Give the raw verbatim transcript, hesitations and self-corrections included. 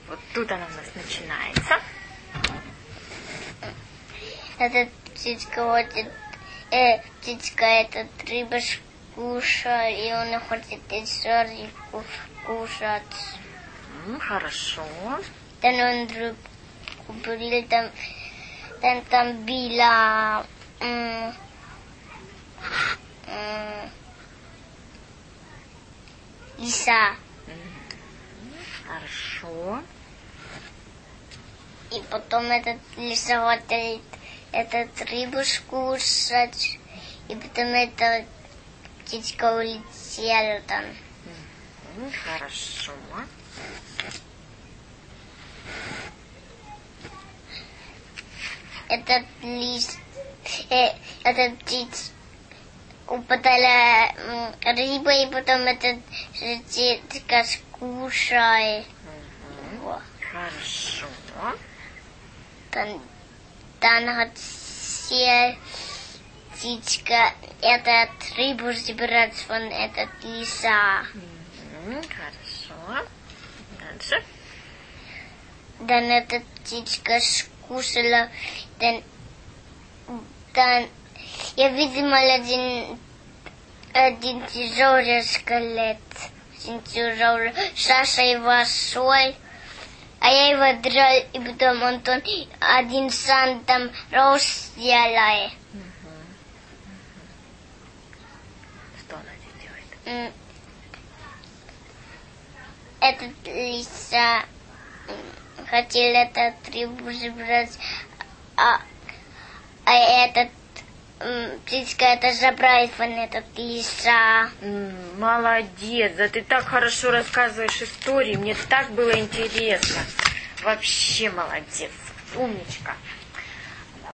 Вот тут она у нас начинается. Эта птичка хочет, э, птичка этот рыба кушает, и он хочет еще рыбку кушать. М, хорошо. Then он рыбку брил, там, там, там была м, м, лиса. Хорошо. И потом этот лиса хочет этот рыбу кушать, и потом эта птичка улетела там. М, хорошо. Этот лис, э, этот птиц упадала м, рыба, и потом этот птичка скушает. Угу. Хорошо. Dann, dann hat все птичка этот рыбу забирать von этот лиса. Угу. Хорошо. Дальше. Dann эта птичка скушала, dann, dann я видела один, один тяжелый скелет, очень тяжелый, Саша его соль, а я его драл, и потом он там один сам там рос делает. Что она здесь делает? Этот лиса хотел этот рыбу забрать, а, а этот м, птичка это забрать вон этот лиса. М, молодец, да ты так хорошо рассказываешь истории, мне так было интересно. Вообще молодец, умничка.